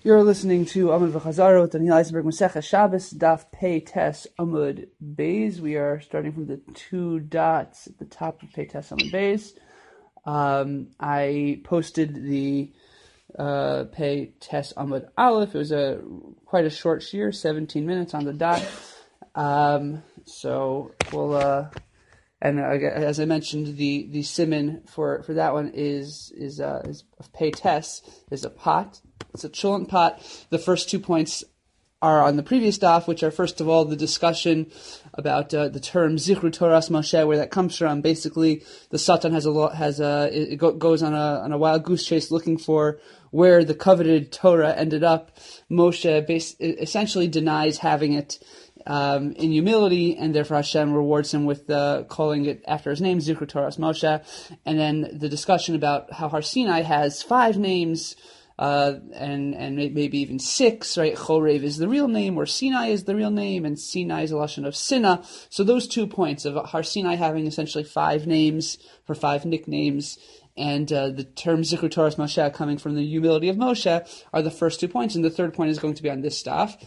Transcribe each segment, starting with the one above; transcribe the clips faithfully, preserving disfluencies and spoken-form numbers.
You're listening to Amud V'Chazara with Daniel Eisenberg, Maseches Shabbos, Daf Pei Tes Amud Beis. We are starting from the two dots at the top of Pei Tes Amud Beis. Um, I posted the uh, Pei Tes Amud Aleph. It was a quite a short shiur, seventeen minutes on the dot. Um, so we'll, uh, and uh, as I mentioned, the the siman for, for that one is is uh, is of Pei Tes is a pot. It's a cholent pot. The first two points are on the previous daf, which are first of all the discussion about uh, the term Zichru Toras Moshe, where that comes from. Basically, the Satan has a lot has a it go, goes on a on a wild goose chase looking for where the coveted Torah ended up. Moshe bas- essentially denies having it um, in humility, and therefore Hashem rewards him with uh, calling it after his name, Zichru Toras Moshe. And then the discussion about how Har Sinai has five names. Uh, and, and maybe even six, right? Chorev is the real name, or Sinai is the real name, and Sinai is a lashon of Sinna. So those two points of Har Sinai having essentially five names for five nicknames, and uh, the term Zichru Toras Moshe coming from the humility of Moshe are the first two points, and the third point is going to be on this stuff.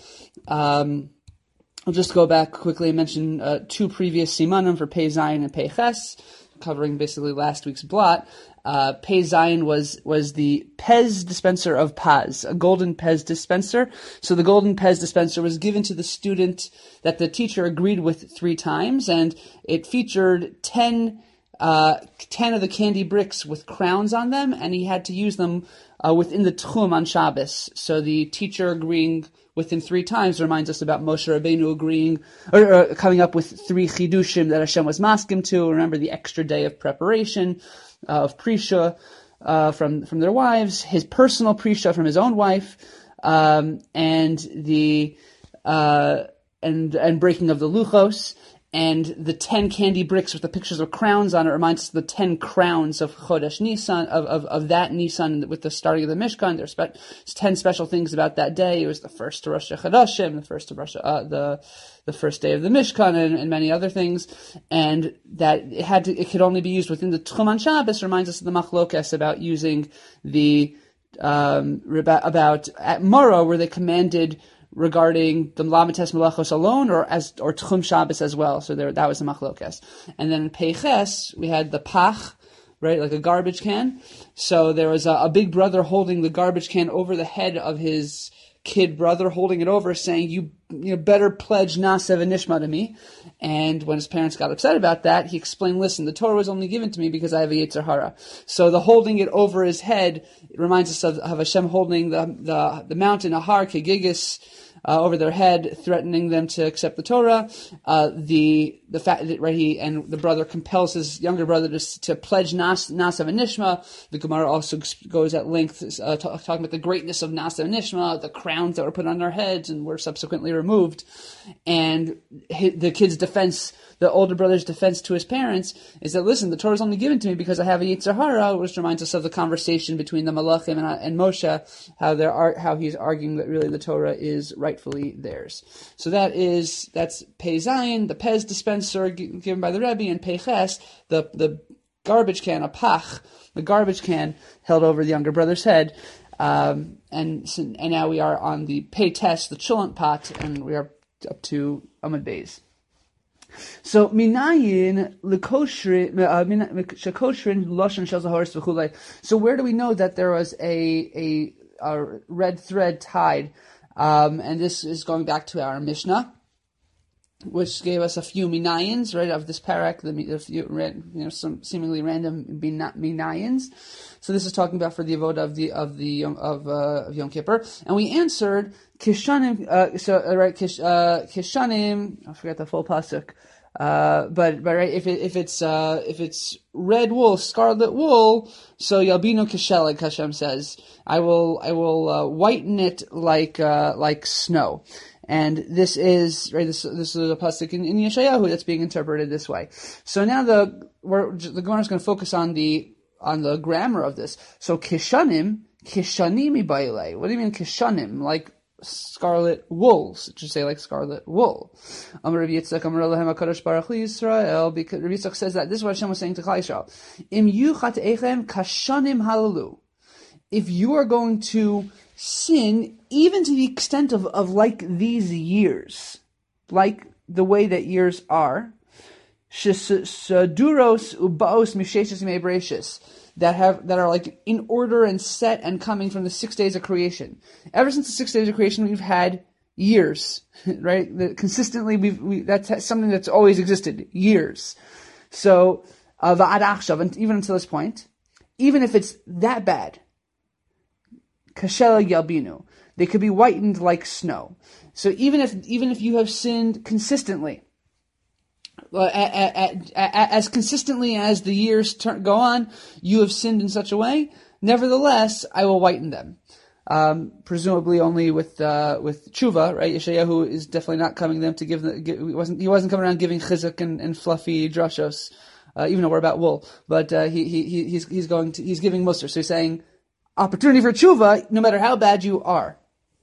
Um, I'll just go back quickly and mention uh, two previous simanim for Pei Zayin and Pei Ches, covering basically last week's blot. Uh, Pei Zayin was, was the Pez dispenser of Paz, a golden Pez dispenser. So the golden Pez dispenser was given to the student that the teacher agreed with three times, and it featured ten, uh, ten of the candy bricks with crowns on them, and he had to use them uh, within the Tchum on Shabbos. So the teacher agreeing with him three times reminds us about Moshe Rabbeinu agreeing, or, or coming up with three chidushim that Hashem was masking to. Remember the extra day of preparation, uh, of prisha, uh, from, from their wives, his personal prisha from his own wife, um, and the, uh, and, and breaking of the luchos. And the ten candy bricks with the pictures of crowns on it reminds us of the ten crowns of Chodesh Nisan, of, of, of that Nisan with the starting of the Mishkan. There's spe- ten special things about that day. It was the first to Rosh Hashanah, the first to Rosh, uh, the, the first day of the Mishkan, and, and many other things. And that it had to, it could only be used within the Tchum on Shabbos reminds us of the Machlokes about using the, um, about at Moro where they commanded regarding the Lamites Melachos alone, or as or Tchum Shabbos as well. So there, that was the Machlokes. And then in Pei Ches, we had the Pach, right, like a garbage can. So there was a, a big brother holding the garbage can over the head of his kid brother, holding it over, saying, you you know, better pledge Nasev and Nishma to me. And when his parents got upset about that, he explained, listen, the Torah was only given to me because I have a Yetzer Hara. So the holding it over his head reminds us of, of Hashem holding the, the, the mountain, Ahar, Kegigis, Uh, over their head, threatening them to accept the Torah. Uh, the the fact that right he and the brother compels his younger brother to, to pledge Nas Nasav and Nishma. The Gemara also goes at length uh, t- talking about the greatness of Nasav and Nishma, the crowns that were put on their heads and were subsequently removed, and his, the kid's defense. The older brother's defense to his parents is that, listen, the Torah is only given to me because I have a Yetzer Hara, which reminds us of the conversation between the Malachim and, and Moshe, how there are, how he's arguing that really the Torah is rightfully theirs. So that is, that's Pei Zayin, the Pez dispenser given by the Rebbe, and Pei Ches, the, the garbage can, a pach, the garbage can held over the younger brother's head. Um, and, and now we are on the Pei Tes, the cholent pot, and we are up to Amud Beis. So minayin lekoshrin shekoshrin lashon shel zaharis v'chulei. So where do we know that there was a a, a red thread tied? Um, and this is going back to our Mishnah, which gave us a few minayins, right, of this parak, the, the few, you know, some seemingly random minayins. So this is talking about for the avoda of the of the of uh, of Yom Kippur, and we answered kishanim. Uh, so uh, right, kish, uh, kishanim. I forgot the full pasuk. Uh, but but right, if it, if it's uh, if it's red wool, scarlet wool, so yalbino kisheleg, Hashem says, I will I will uh, whiten it like uh, like snow. And this is right. This this is a pasuk in, in Yeshayahu that's being interpreted this way. So now the we're, the Gemara is going to focus on the on the grammar of this. So kishanim, kishanim ibayle. What do you mean kishanim? Like scarlet wool. It should say like scarlet wool. Amar Rabbi Yitzchak, Amar Elohem HaKadosh Baruch Hu Yisrael. Because Rabbi Yitzchak says that this is what Hashem was saying to Klal Yisrael. Im yuchat echem kashanim halalu. If you are going to sin, even to the extent of, of like these years, like the way that years are, shesaduros ubaos misheshes mebreshis, that have that are like in order and set and coming from the six days of creation. Ever since the six days of creation, we've had years, right? The, consistently, we've we, that's something that's always existed, years. So uh, va'ad achshav, and even until this point, even if it's that bad, kashela yalbinu, they could be whitened like snow. So even if even if you have sinned consistently, uh, at, at, at, as consistently as the years turn, go on, you have sinned in such a way. Nevertheless, I will whiten them. Um, presumably only with uh, with tshuva, right? Yeshayahu is definitely not coming them to give. The, give he wasn't he wasn't coming around giving chizuk and, and fluffy drashos, uh, even though we're about wool. But uh, he he he's he's going to he's giving muster. So he's saying opportunity for tshuva, no matter how bad you are.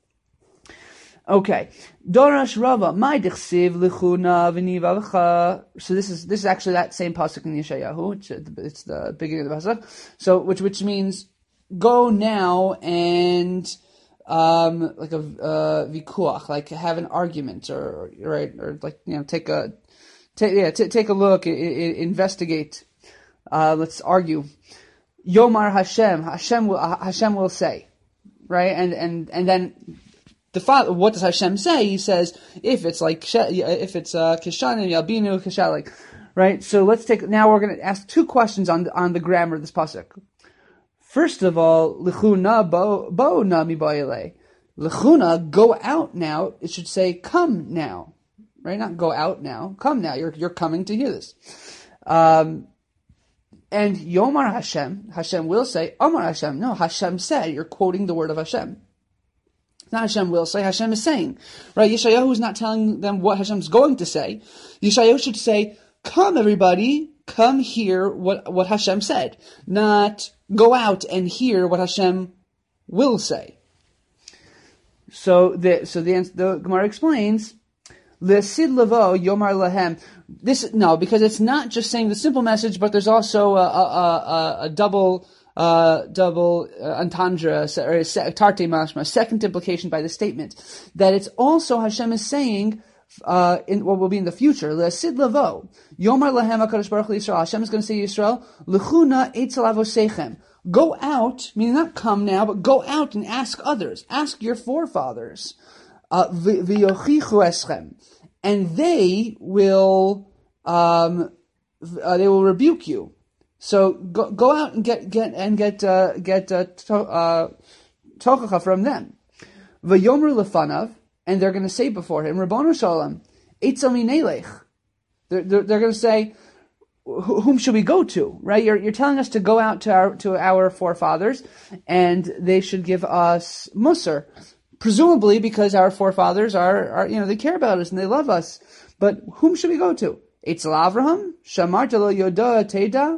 Okay, Dorash Rava, my dichsiv lichuna v'nivavcha. So this is this is actually that same pasuk in Yeshayahu. It's, it's the beginning of the pasuk. So which which means go now and um like a uh, vikuach, like have an argument, or right, or like you know take a take yeah t- take a look, I- I- investigate. Uh, let's argue. Yomar Hashem, Hashem will Hashem will say, right, and and and then. The father, what does Hashem say? He says, if it's like, if it's uh, Kishanim, Yalbinu, Kishalik, right? So let's take, now we're going to ask two questions on the, on the grammar of this pasuk. First of all, Lichuna bo, bo na mi ba'ile. Lichuna, go out now. It should say, come now, right? Not go out now. Come now. You're, you're coming to hear this. Um, and Yomar Hashem, Hashem will say, Omar Hashem. No, Hashem said, you're quoting the word of Hashem. Not Hashem will say, Hashem is saying. Right? Yeshayahu is not telling them what Hashem's going to say. Yeshayahu should say, come everybody, come hear what, what Hashem said. Not go out and hear what Hashem will say. So the, so the, the Gemara explains, L'sid lavo yomar lahem. This, no, because it's not just saying the simple message, but there's also a, a, a, a double, Uh, double uh, entendre, or tarte mashma, second implication by the statement, that it's also Hashem is saying, uh, in what will be in the future, le'asid lavo, yomar lahem HaKadosh Baruch Hu Yisrael, Hashem is going to say to Yisrael, l'chuna eitzel avosechem, go out, meaning not come now, but go out and ask others, ask your forefathers, uh, v'yochichu eschem, and they will, um, uh, they will rebuke you. So go go out and get get and get uh, get uh, to, uh, tochacha from them. V'yomru lefanav, and they're going to say before him, Rabbanu Shalom, eitzel minelech. They're they're, they're going to say, whom should we go to? Right? You're you're telling us to go out to our to our forefathers, and they should give us musar, presumably because our forefathers are, are you know they care about us and they love us. But whom should we go to? Eitzel Avraham, shamarta lo yoda teda.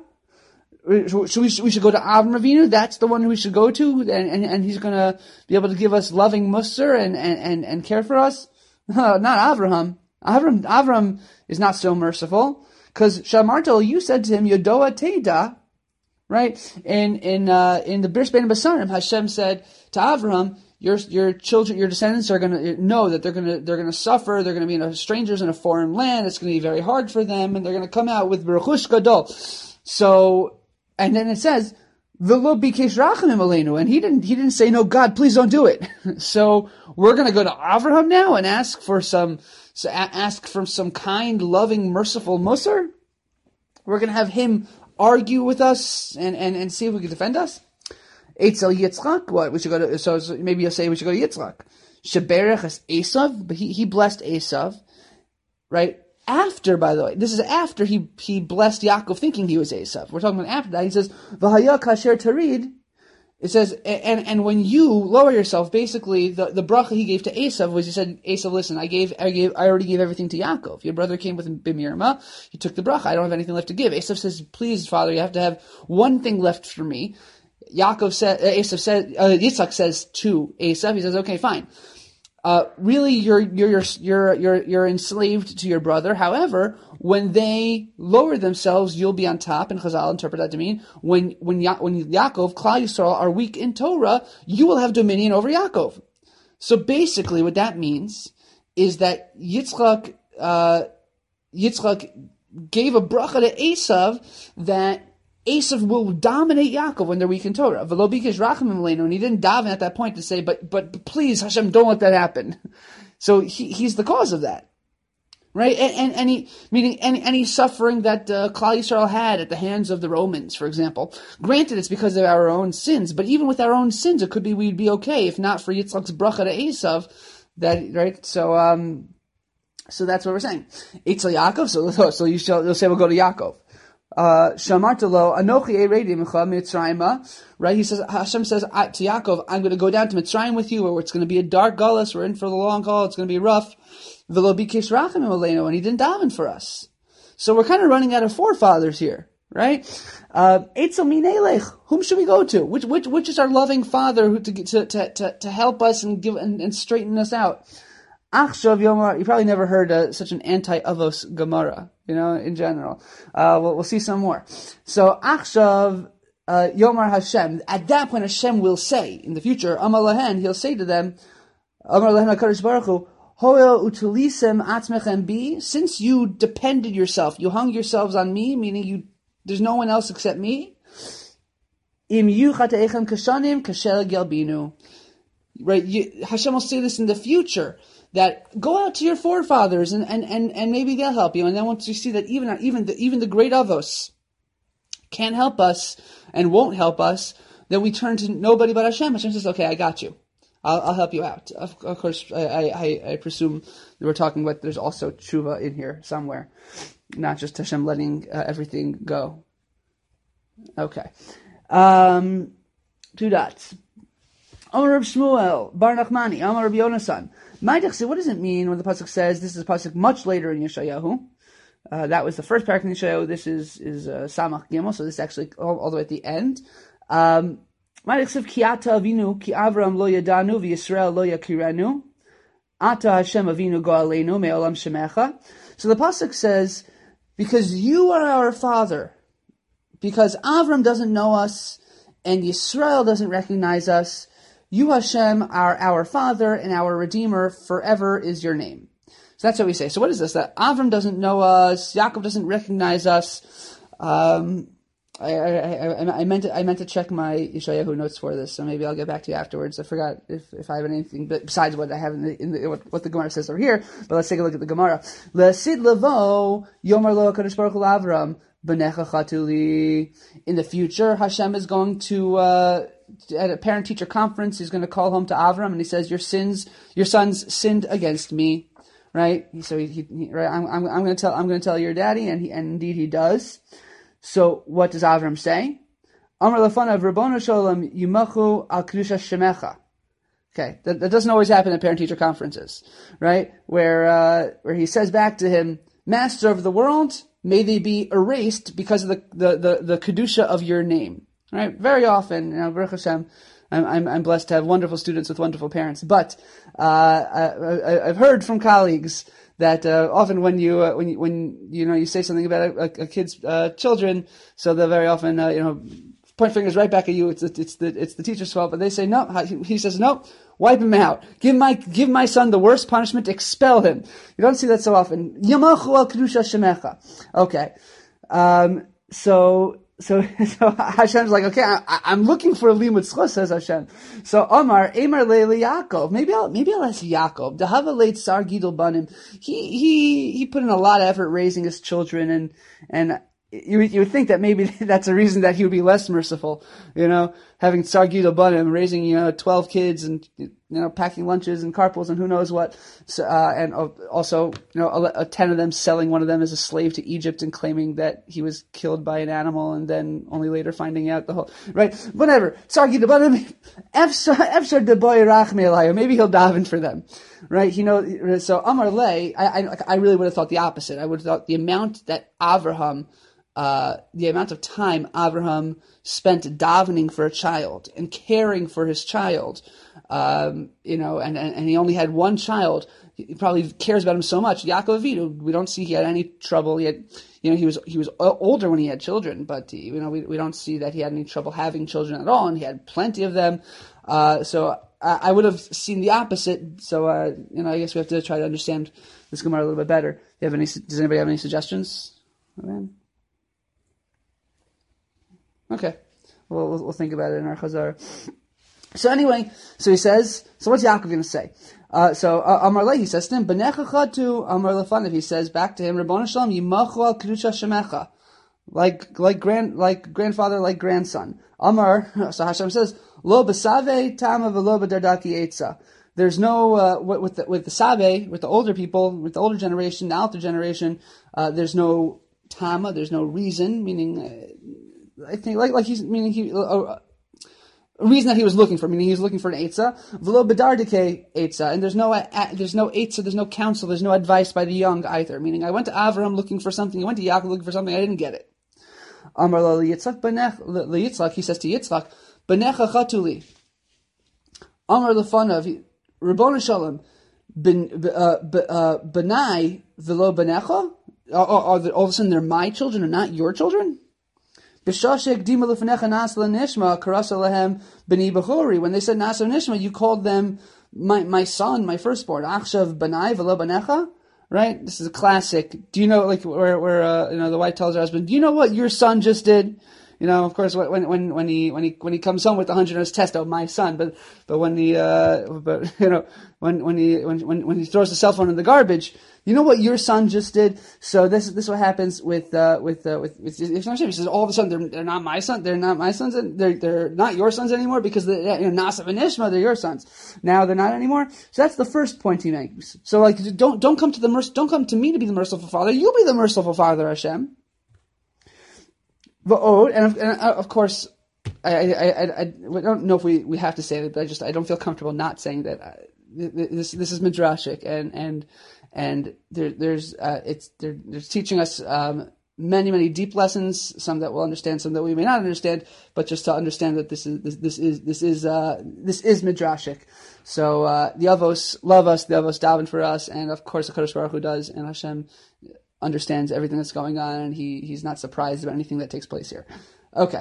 Should we, we should go to Avram Avinu? That's the one who we should go to, and, and, and he's going to be able to give us loving musar and, and, and, and care for us? Uh, not Avraham. Avram. Avram is not so merciful, because Shamartel, you said to him, Yodoa Teda, right? In in uh, in the Bris Bein Basarim, Hashem said to Avraham, your your children, your descendants are going to know that they're going to they're going to suffer. They're going to be in a, strangers in a foreign land. It's going to be very hard for them, and they're going to come out with Beruchush Gadol. So. And then it says, "V'lo bikesh rachamim aleinu," and he didn't. He didn't say, "No, God, please don't do it." So we're going to go to Avraham now and ask for some, so ask for some kind, loving, merciful musar. We're going to have him argue with us and, and, and see if we can defend us. Eitzel Yitzchak, what we should go to? So, so maybe you'll say we should go to Yitzchak. Sheberech es Esav, but he he blessed Esav, right? After, by the way, this is after he, he blessed Yaakov thinking he was Esav. We're talking about after that. He says, V'haya kasher tarid. It says, and, and when you lower yourself, basically, the, the bracha he gave to Esav was, he said, Esav, listen, I gave, I gave, I already gave everything to Yaakov. Your brother came with Bimirma. He took the bracha. I don't have anything left to give. Esav says, please, father, you have to have one thing left for me. Yaakov said, uh, Esav said, uh, Yitzchak says to Esav, he says, okay, fine. uh, really you're, you're, you're, you're, you're enslaved to your brother. However, when they lower themselves, you'll be on top. And Chazal interpret that to mean when, when, ya- when Yaakov, Klal Yisrael are weak in Torah, you will have dominion over Yaakov. So basically what that means is that Yitzchak, uh, Yitzchak gave a bracha to Esav that Esav will dominate Yaakov when they're weak in Torah. V'lo bikesh rachamim aleinu, and he didn't daven at that point to say, but, but please Hashem, don't let that happen. So he, he's the cause of that. Right? And, and any, meaning any, any suffering that uh, Klal Yisrael had at the hands of the Romans, for example. Granted, it's because of our own sins, but even with our own sins, it could be we'd be okay if not for Yitzchak's bracha to Esav. That, right? So, um, so that's what we're saying. Eitzel Yaakov, so, so you shall, you'll say we'll go to Yaakov. Uh, Shamartalo, Anochi Eredim Mitzrayim, right? He says, Hashem says to Yaakov, I'm going to go down to Mitzrayim with you, where it's going to be a dark gullus, we're in for the long haul, it's going to be rough. V'lo bikesh rachamim aleinu, and he didn't daven for us. So we're kind of running out of forefathers here, right? Uh, Eitzel minelech, whom should we go to? Which, which, which is our loving father who, to, to, to, to, to help us and give, and, and straighten us out? Achshav Yomar, you probably never heard uh, such an anti-Avos Gemara, you know, in general. Uh, we'll, we'll see some more. So, Achshav uh, Yomar Hashem, at that point Hashem will say, in the future, Amar Lahen, he'll say to them, Amar Lahen HaKadosh Baruch Hu, Hoel utulisem atzmechem bi, since you depended yourself, you hung yourselves on me, meaning you, there's no one else except me, Im yu chateichem kashanim kashel gelbinu. Right, you, Hashem will say this in the future, that go out to your forefathers and, and, and, and maybe they'll help you. And then once you see that even, even the, even the great Avos can't help us and won't help us, then we turn to nobody but Hashem. Hashem says, okay, I got you. I'll, I'll help you out. Of, of course, I, I, I presume we're talking about there's also tshuva in here somewhere, not just Hashem letting uh, everything go. Okay. Um, two dots. Amar Reb Shmuel, Bar Nachmani, Amar Reb Yonasan. What does it mean when the pasuk says, this is a pasuk much later in Yeshayahu? Uh, that was the first parak in Yeshayahu. This is, is uh, Samach Gimel, so this is actually all, all the way at the end. Um, Ki ata avinu, ki Avram lo yadanu, v'Yisrael lo yakiranu. Ata Hashem avinu go'aleinu, me'olam shemecha. So the pasuk says, because you are our father, because Avram doesn't know us, and Yisrael doesn't recognize us, you, Hashem, are our Father and our Redeemer, forever is your name. So that's what we say. So what is this? That Avram doesn't know us, Yaakov doesn't recognize us. Um, I, I, I, I meant to, I meant to check my Yeshayahu notes for this, so maybe I'll get back to you afterwards. I forgot if, if I have anything besides what I have in the, in the what, what the Gemara says over here. But let's take a look at the Gemara. Lesid levo Yomar lo Kadosh Baruch Hu Avram b'necha chatuli. In the future, Hashem is going to. Uh, At a parent-teacher conference, he's going to call home to Avram, and he says, "Your sins, your sons sinned against me." Right? So he, he right? I'm, I'm, I'm going to tell, I'm going to tell your daddy, and he, and indeed he does. So what does Avram say? Amar lefanav Rabbonu Shalom Yimachu al kedusha shemecha. Okay, that, that doesn't always happen at parent-teacher conferences, right? Where uh, where he says back to him, "Master of the world, may they be erased because of the the the, the kedusha of your name." Right? Very often, you know, Baruch Hashem, I'm, I'm, I'm blessed to have wonderful students with wonderful parents. But uh, I, I've heard from colleagues that uh, often when you uh, when you, when you know you say something about a, a kid's uh, children, so they'll very often uh, you know point fingers right back at you. It's the, it's the it's the teacher's fault, but they say no. He says no. Wipe him out. Give my give my son the worst punishment. Expel him. You don't see that so often. Yamachu al kedusha shemecha. Okay, um, so. So, so Hashem's like, okay, I, I'm looking for a limud zchus, says Hashem. So Omar, Emar leili Yaakov. Maybe I'll, maybe I'll ask Yaakov. Dehava leit sar gidol banim. He, he, he put in a lot of effort raising his children, and, and you, you would think that maybe that's a reason that he would be less merciful, you know, having Tsar Gidol Banim, raising, you know, twelve kids and, you know, packing lunches and carpools and who knows what. So, uh, and also, you know, a, a ten of them selling one of them as a slave to Egypt and claiming that he was killed by an animal and then only later finding out the whole, right? Whatever. Tsar Gidol Banim, Efshar de boy rachme elayu. Maybe he'll daven for them. Right? You know, so Amar Le, I, I, I really would have thought the opposite. I would have thought the amount that Avraham, uh, the amount of time Avraham spent davening for a child and caring for his child, um, you know, and, and, and he only had one child. He probably cares about him so much. Yaakov Avinu, we don't see he had any trouble. He had, you know, he was he was older when he had children, but you know, we we don't see that he had any trouble having children at all, and he had plenty of them. Uh, so I, I would have seen the opposite. So uh, you know, I guess we have to try to understand this Gemara a little bit better. Do you have any? Does anybody have any suggestions? Okay, well, we'll we'll think about it in our Chazar. So anyway, so he says. So what's Yaakov going to say? Uh, so uh, Amar Le, he says to him, B'necha chatu Amar Lefanav. He says back to him, Ribono Shalom, Yimachu al kedusha shemecha, like like grand like grandfather, like grandson. Amar. So Hashem says, Lo b'save tama v'lo b'dardaki etza. There's no uh, with the, with the sabe, with the older people, with the older generation, the alter generation. Uh, there's no tama. There's no reason. Meaning, uh, I think like like he's meaning he. Uh, A reason that he was looking for, meaning he was looking for an Eitzah, v'lo bedardike Eitzah, and there's no, uh, there's no Eitzah, there's no counsel, there's no advice by the young either, meaning I went to Avraham looking for something, I went to Yaakov looking for something, I didn't get it. Amar lo Yitzchak, Yitzchak, he says to Yitzchak, B'necha chatuli, Amar lefanav, Ribono Shalom, B'nai v'lo b'necha, all of a sudden they're my children and not your children? When they said Nasa Nishma, you called them my my son, my firstborn. Achshav Banai v'lo banecha, right? This is a classic. Do you know, like where where uh, you know the wife tells her husband, "Do you know what your son just did?" You know, of course, when when when he when he when he comes home with the hundred on his test, oh my son. But but when he uh, but you know when when he when when when he throws the cell phone in the garbage, you know what your son just did. So this this is what happens with uh, with uh, with with Yisrael. He says all of a sudden they're they're not my son, they're not my sons, they're they're not your sons anymore because the you know Nasav and Ishma, they're your sons. Now they're not anymore. So that's the first point he makes. So like don't don't come to the merc- don't come to me to be the merciful father. You be the merciful father, Hashem. And of, and of course, I, I, I, I don't know if we, we have to say that, but I just I don't feel comfortable not saying that. This this is midrashic, and and and there there's uh, it's they're, they're teaching us um, many many deep lessons, some that we'll understand, some that we may not understand, but just to understand that this is this, this is this is uh, this is midrashic. So uh, the Avos love us, the Avos daven for us, and of course the Kadosh Baruch Hu does, and Hashem understands everything that's going on, and he he's not surprised about anything that takes place here. Okay.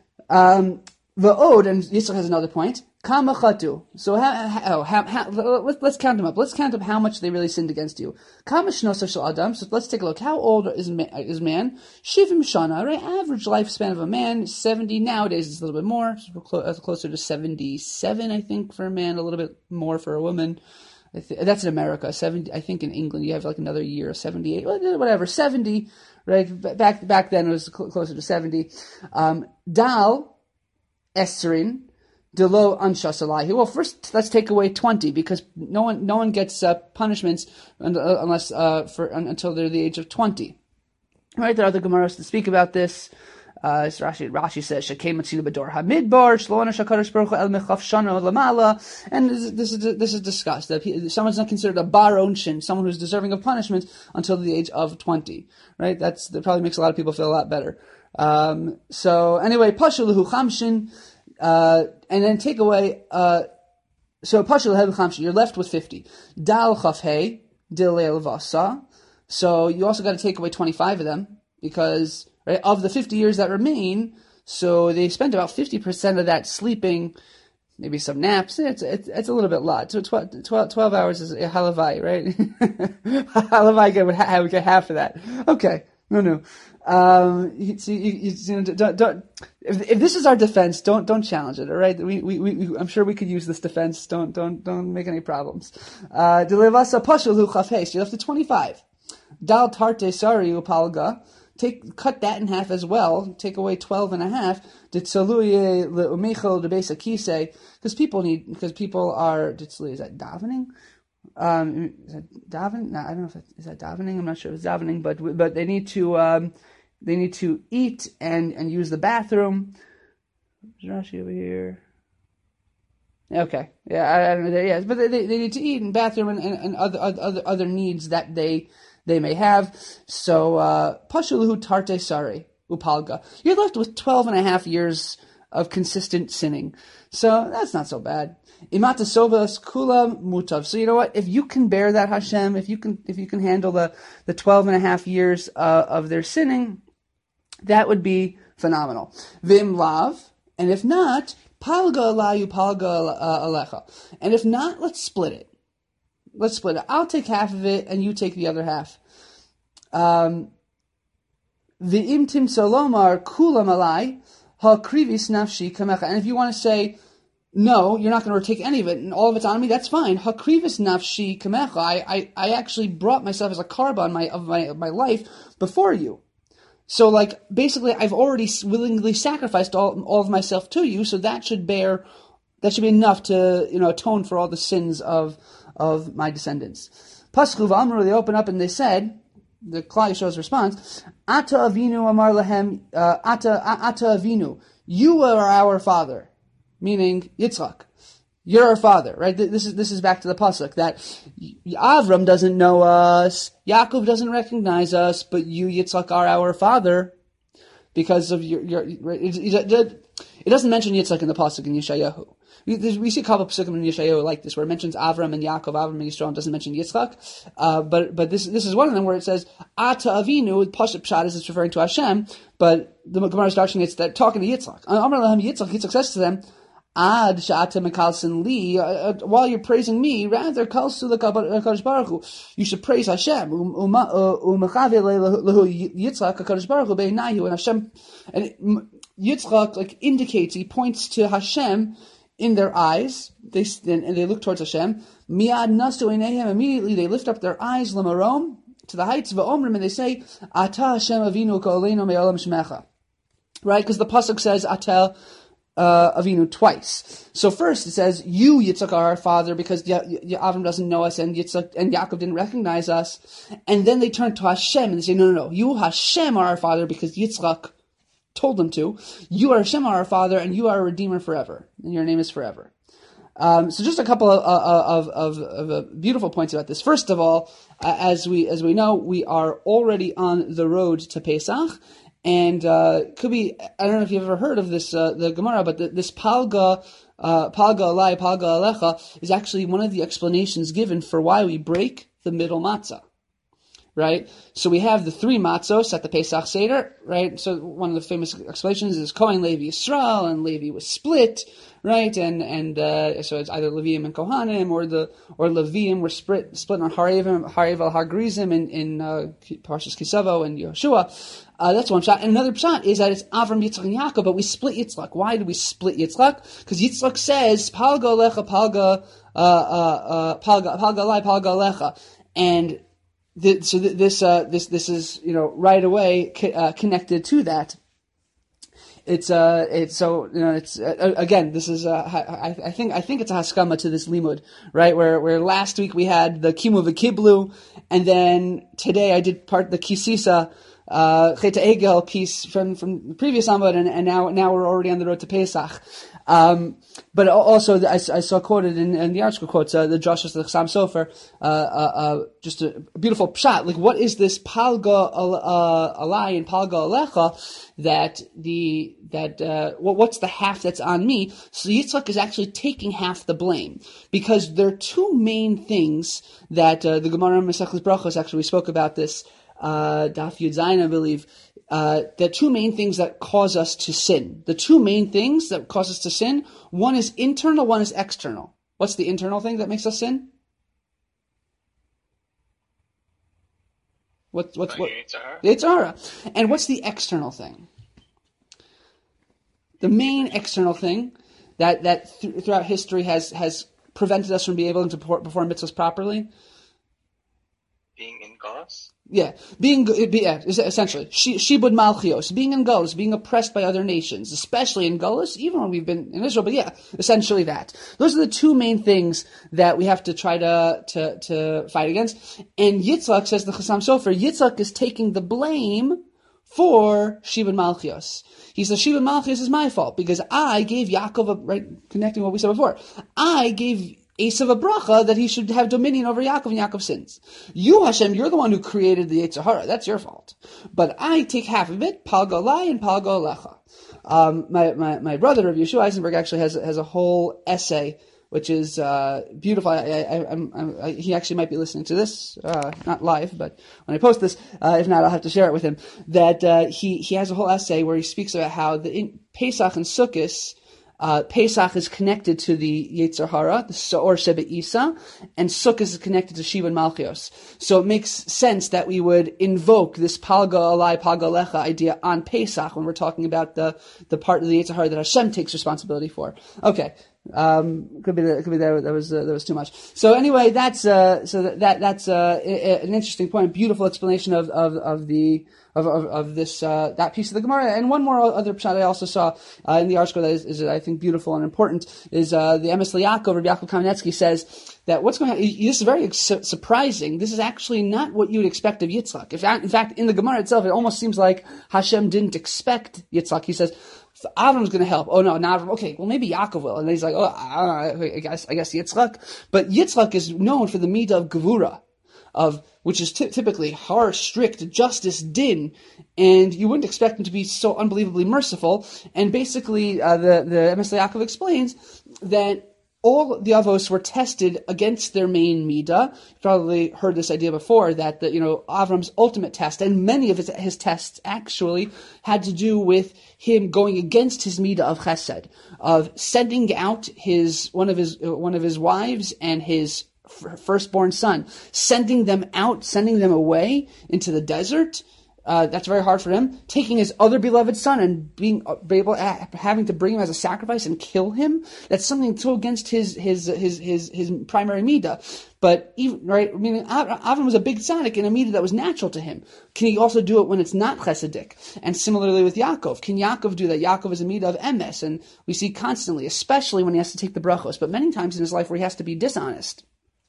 Um, the Od, and Yitzchak has another point. Kama chatu. So how, how, how, how, let's, let's count them up. Let's count up how much they really sinned against you. Kama shnosa shel adam. So let's take a look. How old is man? Is man? Shivim shana. Right, average lifespan of a man seventy. Nowadays it's a little bit more. So we're clo- closer to seventy-seven, I think, for a man. A little bit more for a woman. That's in America. seventy. I think in England you have like another year, seventy-eight, whatever, seventy. Right, back back then it was cl- closer to seventy. Um, Dal Esserin Delo Anshasalahi. Well, first let's take away twenty because no one no one gets uh, punishments unless uh, for until they're the age of twenty. Right, there are other Gemaras to speak about this. Uh, Rashi, Rashi says, "Shekei matzinu b'dor hamidbar shloana shakadosh baruch hu el mechaf shana lamala," and this is this is discussed that someone's not considered a bar onshin, someone who's deserving of punishment until the age of twenty. Right? That's that probably makes a lot of people feel a lot better. Um, so anyway, pashaluhu chamshin, uh, and then take away. Uh, so pashaluhu chamshin, you're left with fifty. Dal chafhei dilei levasa. So you also got to take away twenty-five of them because. Right, of the fifty years that remain, so they spent about fifty percent of that sleeping, maybe some naps. It's it's, it's a little bit lot. So twelve, twelve, twelve hours is a halavai, right? Halavai get, would ha- would get half of that. Okay, no, no. Um, you, you, you, you know, don't, don't, if, if this is our defense, don't don't challenge it. All right, we, we, we I'm sure we could use this defense. Don't don't don't make any problems. Uh, Delevasa pashul chafes. You're left to twenty-five. Dal tarte sari upalga. Take cut that in half as well. Take away twelve and a half. Because people need because people are. Is that davening? Um, is that davening? No, I don't know if that, is that davening. I'm not sure if it's davening, but but they need to um, they need to eat and, and use the bathroom. There's Rashi over here. Okay, yeah, I, I don't know. Yes, but they, they they need to eat and bathroom and, and, and other other other needs that they. They may have. So, Pashuluhu Tarte Sari, Upalga. You're left with twelve and a half years of consistent sinning. So, that's not so bad. Imata sovas kula mutav. So you know what? If you can bear that, Hashem, if you can, if you can handle the, the twelve and a half years uh, of their sinning, that would be phenomenal. Vim lav, and if not, palga alayu palga uh, alecha. And if not, let's split it. Let's split it. I'll take half of it, and you take the other half. Um, V'im tim solomar kulam alai ha krivis nafshi kamecha. And if you want to say, no, you're not going to take any of it, and all of it's on me, that's fine. Ha krivis nafshi kamecha. I, I, I actually brought myself as a carbon my, of my, of my life before you. So, like, basically, I've already willingly sacrificed all, all of myself to you, so that should bear, that should be enough to, you know, atone for all the sins of, of my descendants. Paschu v'amru, they open up and they said, the Klal Yisrael's response, Ata Avinu amar lahem, uh, Ata, Ata Avinu, you are our father, meaning Yitzchak. You're our father, right? This is this is back to the pasuk that Avram doesn't know us, Yaakov doesn't recognize us, but you, Yitzchak, are our father because of your your. It, it, it doesn't mention Yitzchak in the pasuk in Yeshayahu. We, we see a couple of pasukim in Yeshayahu like this, where it mentions Avram and Yaakov, Avram and Yisrael, and doesn't mention Yitzchak. Uh, but but this this is one of them where it says Ata Avinu. Pasuk Pshat is it's referring to Hashem, but the Gemara is starting it's that talking to Yitzchak. Amar lahem Yitzchak. Yitzchak says to them, Ad sha'ata mekalsin li, while you're praising me, rather kalsu l'kadosh baruch Hu. You should praise Hashem. Umachave lehu Yitzchak HaKadosh Baruch Hu be'inayu, and Hashem, and Yitzchak like indicates, he points to Hashem in their eyes. They and they look towards Hashem. Miad nasu eineihem, immediately they lift up their eyes lemarom to the heights of Omrim, and they say, Ata Hashem Avinu ka'oleinu me'olam shmecha. Right, because the pasuk says Atel. Uh, Avinu twice. So first it says, you, Yitzchak, are our father, because y- y- Avram doesn't know us, and Yitzchak and Yaakov didn't recognize us. And then they turn to Hashem and they say, no, no, no, you, Hashem, are our father, because Yitzchak told them to. You are Hashem, are our father, and you are a redeemer forever, and your name is forever. Um, so just a couple of, of, of, of uh, beautiful points about this. First of all, uh, as we as we know, we are already on the road to Pesach. And uh, could be, I don't know if you've ever heard of this, uh, the Gemara, but the, this palga, uh, palga alai, palga alecha, is actually one of the explanations given for why we break the middle matzah. Right? So we have the three matzos at the Pesach Seder, right? So one of the famous explanations is Kohen, Levi, Yisrael, and Levi was split, right? And and uh, so it's either Leviim and Kohanim, or the or Leviim were split split on Harevim, Harev al Hargrizim in in uh, Parshas Kisavo and Yehoshua. Uh, that's one shot. And another shot is that it's Avram, Yitzchak, and Yaakov, but we split Yitzchak. Why do we split Yitzchak? Because Yitzchak says Palga Alecha, Palga, uh, uh, uh, Palga, Palga Alai, Palga Alecha, and The, so th- this uh, this this is, you know, right away co- uh, connected to that. It's uh it's so you know it's uh, again this is uh, I, I think I think it's a haskama to this limud, right, where where last week we had the kimu v'kiblu, and then today I did part the kisisa uh Cheta Egel piece from from the previous Amud, and, and now now we're already on the road to Pesach. Um, but also, I, I saw quoted in, in the article quotes, uh, the Joshua the Chassam Sofer, uh, uh, uh, just a beautiful pshat. Like, what is this palga uh, alai and palga alecha that the, that, uh, well, what's the half that's on me? So Yitzchak is actually taking half the blame, because there are two main things that, uh, the Gemara Masechtas Brachos, actually we spoke about this, uh, Daf Yud Zayin, I believe. Uh, the two main things that cause us to sin. The two main things that cause us to sin, one is internal, one is external. What's the internal thing that makes us sin? What, what's, what? The Yetzer Hara. And what's the external thing? The main external thing that, that th- throughout history has, has prevented us from being able to perform mitzvahs properly? Being in Gauss? Yeah, being yeah, essentially shibud malchios, being in Golos, being oppressed by other nations, especially in Golos, even when we've been in Israel. But yeah, essentially that. Those are the two main things that we have to try to to, to fight against. And Yitzchak, says the Chassam Sofer, Yitzchak is taking the blame for shibud malchios. He says shibud malchios is my fault because I gave Yaakov a, right, connecting what we said before. I gave Esav a bracha that he should have dominion over Yaakov, and Yaakov sins. You, Hashem, you're the one who created the Yetzer Hara. That's your fault. But I take half of it, palga alai and palga alecha. Um, my, my, my brother, Rabbi Yeshua Eisenberg, actually has, has a whole essay which is uh, beautiful. I, I, I'm, I'm, I, he actually might be listening to this, uh, not live, but when I post this, uh, if not, I'll have to share it with him. That uh, he he has a whole essay where he speaks about how the in Pesach and Sukkot, uh, Pesach is connected to the Yetzer Hara, the Seor Sheba Isa, and Sukkot is connected to Shiva and Malchios. So it makes sense that we would invoke this Palga Alai, Palga Lecha idea on Pesach when we're talking about the the part of the Yetzer Hara that Hashem takes responsibility for. Okay. Um, could be that, could be that, that was, uh, that was too much. So anyway, that's, uh, so that, that that's, uh, an interesting point, beautiful explanation of, of, of the, of, of, of this, uh, that piece of the Gemara. And one more other pshat I also saw, uh, in the article that is, is, I think, beautiful and important is, uh, the Emes L'Yaakov, Rabbi Yaakov Kamenetsky says that what's going on, this is very su- surprising. This is actually not what you would expect of Yitzchak. In fact, in fact, in the Gemara itself, it almost seems like Hashem didn't expect Yitzchak. He says, Avram's going to help. Oh no, not Avram. Okay, well maybe Yaakov will. And then he's like, oh, I, I guess, I guess Yitzchak. But Yitzchak is known for the midah of gevura, of which is t- typically harsh, strict, justice, din, and you wouldn't expect him to be so unbelievably merciful. And basically, uh, the the Emes L'Yaakov explains that all the avos were tested against their main midah. You've probably heard this idea before, that the, you know, Avram's ultimate test, and many of his, his tests actually had to do with him going against his midah of chesed, of sending out his, one of his, one of his wives and his f- firstborn son, sending them out, sending them away into the desert. Uh, that's very hard for him. Taking his other beloved son and being able, uh, having to bring him as a sacrifice and kill him. That's something so against his his his his his primary midah. But even right, I mean, Avram was a big tzaddik in a midah that was natural to him. Can he also do it when it's not chesedic? And similarly with Yaakov, can Yaakov do that? Yaakov is a midah of emes, and we see constantly, especially when he has to take the brachos, but many times in his life where he has to be dishonest.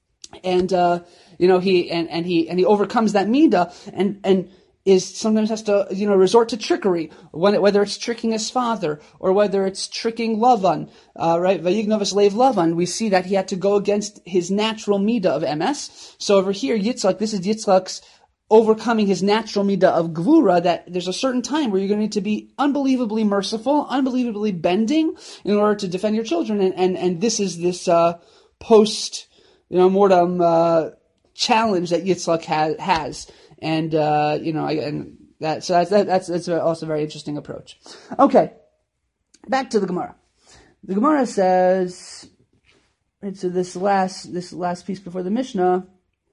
And uh, you know, he and and he and he overcomes that midah, and and. is sometimes has to, you know, resort to trickery, whether it's tricking his father or whether it's tricking Lavan, uh, right? Vayignav Lev Lavan. We see that he had to go against his natural midah of M S. So over here, Yitzchak, this is Yitzchak's overcoming his natural midah of gvura, that there's a certain time where you're going to need to be unbelievably merciful, unbelievably bending in order to defend your children. And, and, and this is this, uh, post, you know, mortem, uh, challenge that Yitzchak ha- has. And, uh, you know, I, and that, so that's, that, that's, that's also a very interesting approach. Okay. Back to the Gemara. The Gemara says, right, so this last, this last piece before the Mishnah,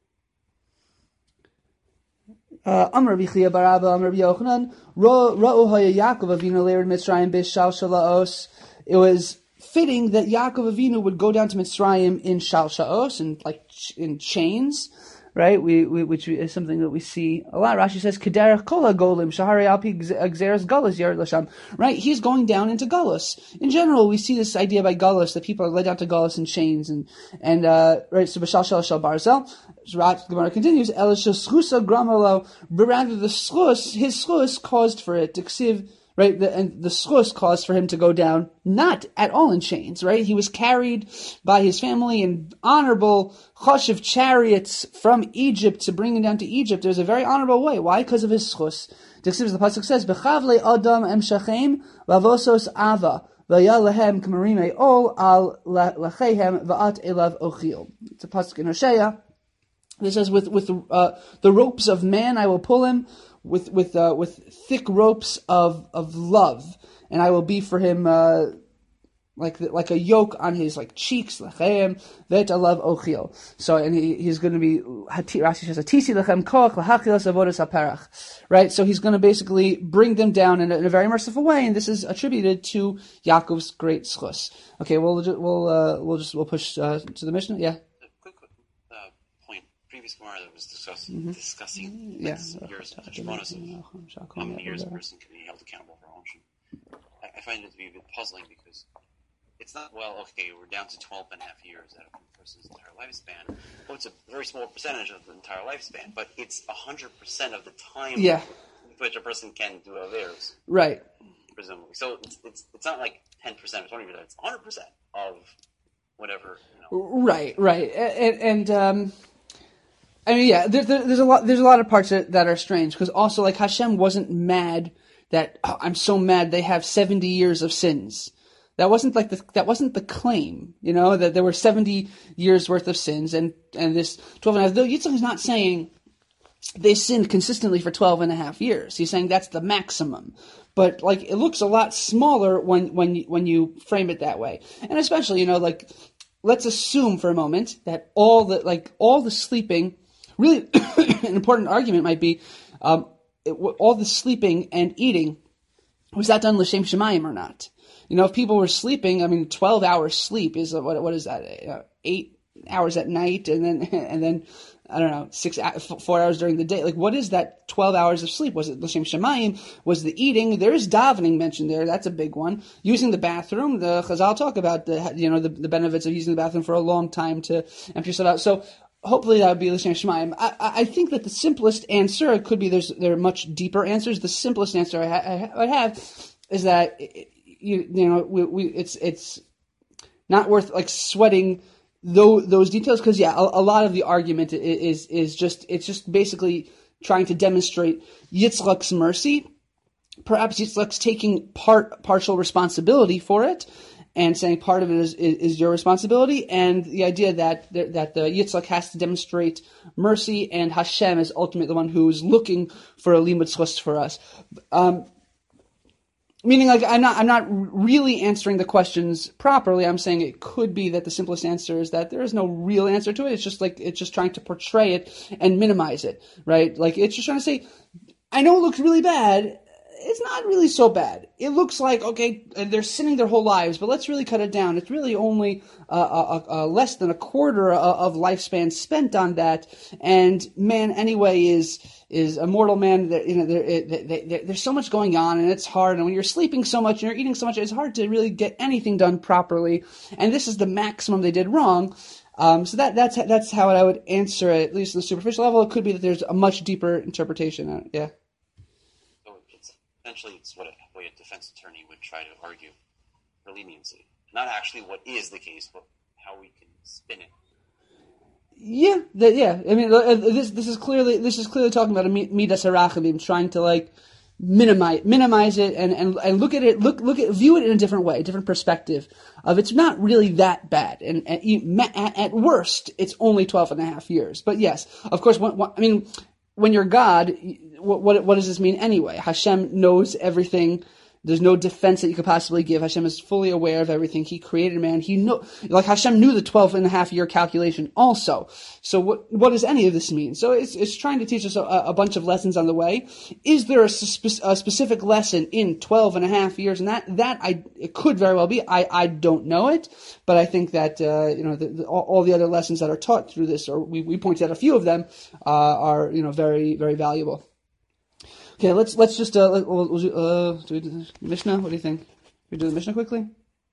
uh, Amar Rabbi Chia bar Abba, Amar Rabbi Yochanan, Ra'u haya Yaakov Avinu leirid Mitzrayim b'shal shalaos. It was fitting that Yaakov Avinu would go down to Mitzrayim in shal shalaos, in like, in chains. Right, we, we which is something that we see a lot. Rashi says, "Kederach kol hagolim shahari alpi gzeres galus yared lasham." Right, he's going down into galus. In general, we see this idea by galus that people are led down to galus in chains, and and uh, right. So b'shal shal shal barzel. The Gemara continues, "El sheschusa gramalo." But rather, the schus, his schus caused for it to ksiv. Right, the, and the schus caused for him to go down, not at all in chains, right? He was carried by his family in honorable choshev chariots from Egypt to bring him down to Egypt. It was a very honorable way. Why? Because of his schus. The pasuk says, "Bechavle adam emshachem vavosos ava v'ya lehem k'marime ol al lachehem va'at elav ochil." It's a pasuk in Hosea. It says, "With with uh, the ropes of man I will pull him." With with uh, with thick ropes of, of love, and I will be for him uh, like like a yoke on his like cheeks, lechem vet alav ochil. So, and he, he's going to be Rashi says atisi lechem koach lahachilas avodas haperach. Right, so he's going to basically bring them down in a, in a very merciful way, and this is attributed to Yaakov's great schus. Okay, we'll we'll uh, we'll just we'll push uh, to the Mishnah. Yeah. Gemara that was discussing, mm-hmm. discussing yeah. years of bonus of how many years a person can be held accountable for omission. I, I find it to be a bit puzzling because it's not, well, okay, we're down to twelve and a half years out of a person's entire lifespan. Well, it's a very small percentage of the entire lifespan, but it's one hundred percent of the time yeah. which a person can do affairs. Right. Presumably. So it's it's it's not like ten percent or twenty percent, it's one hundred percent of whatever. You know. Right, right. And, and um... I mean, yeah, there's there's a lot there's a lot of parts that, that are strange, because also, like, Hashem wasn't mad that, oh, I'm so mad they have seventy years of sins. That wasn't like the, that wasn't the claim, you know, that there were seventy years worth of sins and, and this twelve and a half. Though Yitzchak is not saying they sinned consistently for twelve and a half years. He's saying that's the maximum. But like, it looks a lot smaller when, when you, when you frame it that way. And especially, you know, like, let's assume for a moment that all the, like, all the sleeping, really an important argument might be, um, it, all the sleeping and eating, was that done l'shem shemayim or not? You know, if people were sleeping, I mean, twelve hours sleep is, what, what is that? Uh, eight hours at night and then, and then, I don't know, six, four hours during the day. Like, what is that twelve hours of sleep? Was it l'shem shemayim? Was the eating? There is davening mentioned there. That's a big one. Using the bathroom. The Chazal talk about the, you know, the, the benefits of using the bathroom for a long time to empty yourself out. So, hopefully that would be l'shem shemayim. I, I think that the simplest answer could be, there's, there are much deeper answers. The simplest answer I, ha- I have is that, you, you know, we, we, it's, it's not worth like sweating Those, those details, because yeah, a, a lot of the argument is is just it's just basically trying to demonstrate Yitzchak's mercy. Perhaps Yitzchak's taking part partial responsibility for it, and saying part of it is, is, is your responsibility, and the idea that that the Yitzchak has to demonstrate mercy, and Hashem is ultimately the one who is looking for a limud zchus for us. Um, Meaning, like, I'm not, I'm not really answering the questions properly. I'm saying it could be that the simplest answer is that there is no real answer to it. It's just like, it's just trying to portray it and minimize it, right? Like, it's just trying to say, I know it looks really bad. It's not really so bad. It looks like, okay, they're sinning their whole lives, but let's really cut it down. It's really only uh, a, a less than a quarter of lifespan spent on that. And man, anyway, is is a mortal man. That, you know, there, there, there, there's so much going on, and it's hard. And when you're sleeping so much and you're eating so much, it's hard to really get anything done properly. And this is the maximum they did wrong. Um, so that that's that's how I would answer it, at least on the superficial level. It could be that there's a much deeper interpretation. Yeah. Essentially, it's what a, way a defense attorney would try to argue for leniency. Not actually what is the case, but how we can spin it. Yeah, the, yeah. I mean, uh, this this is clearly this is clearly talking about a midas harachamim, trying to like minimize minimize it and, and and look at it, look look at view it in a different way, a different perspective of it's not really that bad, and at, at, at worst, it's only twelve and a half years. But yes, of course, when, when, I mean. When you're God, what, what what does this mean anyway? Hashem knows everything. There's no defense that you could possibly give. Hashem is fully aware of everything. He created man. He know, like Hashem knew the twelve and a half year calculation also. So what what does any of this mean? So it's it's trying to teach us a, a bunch of lessons on the way. Is there a, spe- a specific lesson in twelve and a half years? And that that I it could very well be. I, I don't know it, but I think that uh, you know the, the, all, all the other lessons that are taught through this, or we we pointed out a few of them, uh, are you know very very valuable. Okay, let's let's just uh, let, we'll, we'll do, uh, do we do the Mishnah? What do you think? We do the Mishnah quickly.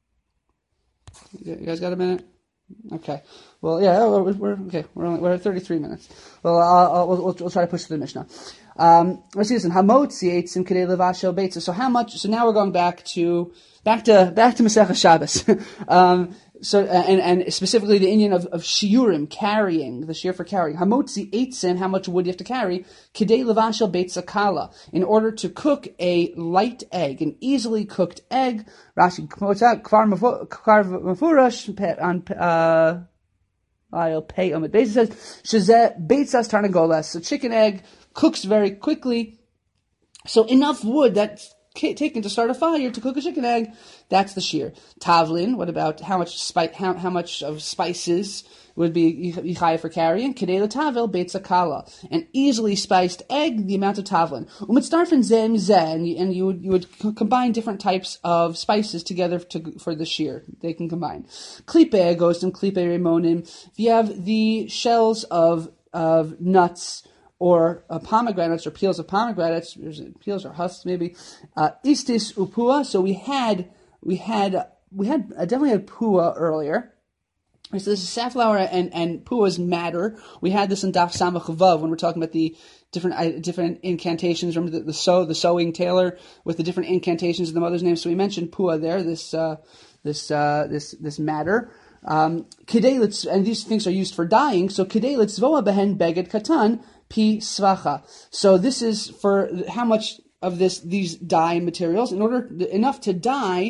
You guys got a minute? Okay. Well, yeah, we're, we're okay. We're only, we're at thirty-three minutes. Well, I'll, I'll, we'll, we'll try to push through the Mishnah. Um, let's see this in Hamotzi eitzim kedei levashel beitza. So how much? So now we're going back to back to back to Masechah Shabbos. um, So, and, and specifically the Indian of, of shiurim, carrying, the shiur for carrying. Hamotzi eitzim, how much wood you have to carry, kidei levashel beitza kala, in order to cook a light egg, an easily cooked egg. Rashi quotes out, kvar mafurash, on, uh, I'll pay on it. Basically says, shezeh beitzas tarnagolas. So chicken egg cooks very quickly. So enough wood that's taken to start a fire to cook a chicken egg. That's the shiur. Tavlin. What about how much spice? How, how much of spices would be yichai for carrying? Kedei l'tavel beitza kala, an easily spiced egg, the amount of tavlin. Umitzdarfen zem zen, and you would you would combine different types of spices together to, for the shiur. They can combine. Klipe goes to klipe remonim. If you have the shells of of nuts, or uh, pomegranates, or peels of pomegranates, peels or husks maybe. Uh, istis upua. So we had, we had, we had uh, definitely had pua earlier. So this is safflower and and pua's matter. We had this in Daf Samach Vav when we're talking about the different uh, different incantations. Remember the, the sew the sewing tailor with the different incantations of the mother's name. So we mentioned pua there. This uh, this uh, this this matter. Um, and these things are used for dyeing. So kedei litzvoa behen beged katan. Pi svacha. So this is for how much of this these dye materials in order enough to dye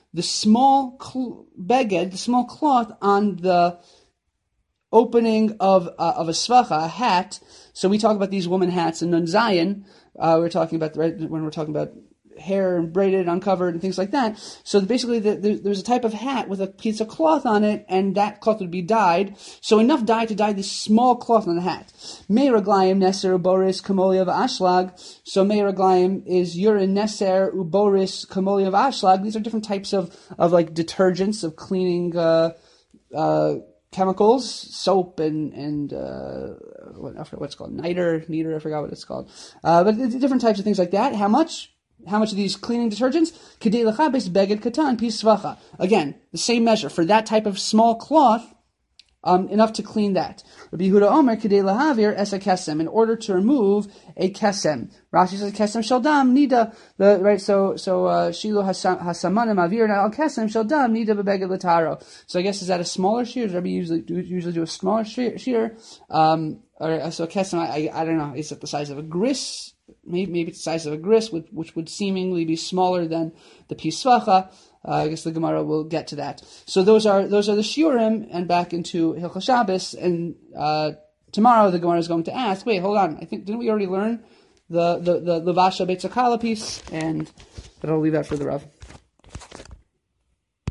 the small cl- beged, the small cloth on the opening of uh, of a svacha, a hat. So we talk about these woman hats in Nun Zayin. Uh, we're talking about right when we're talking about hair and braided, uncovered, and things like that. So basically, the, the, there's a type of hat with a piece of cloth on it, and that cloth would be dyed. So enough dye to dye this small cloth on the hat. Meiraglayim neser uboris kamolia v'ashlag. So meiraglayim is urine neser uboris kamolia v'ashlag. These are different types of of like detergents, of cleaning uh, uh, chemicals, soap and and uh, what, I forgot what it's called, niter, niter. I forgot what it's called. Uh, but different types of things like that. How much? How much of these cleaning detergents? Kedei lechabes beged katan pis svacha. Again, the same measure for that type of small cloth, um, enough to clean that. Rabbi Yehuda Omer kedei lahavir es kesem, in order to remove a kesem. Rashi says kesem shel dam nida. The right, so so uh, shilu hasamanim avir al kesem shel dam nida bebeged lataro. So I guess is that a smaller shear? Does Rabbi usually do, usually do a smaller shear? shear? Um, or so kesem, I, I I don't know. Is it the size of a gris? Maybe, maybe it's the size of a gris, which, which would seemingly be smaller than the pisvacha. Uh, I guess the Gemara will get to that. So those are those are the shiurim, and back into Hilchos Shabbos. And uh, tomorrow the Gemara is going to ask, wait, hold on. I think didn't we already learn the the the Levasha Beit Zakala piece? And but I'll leave that for the Rav.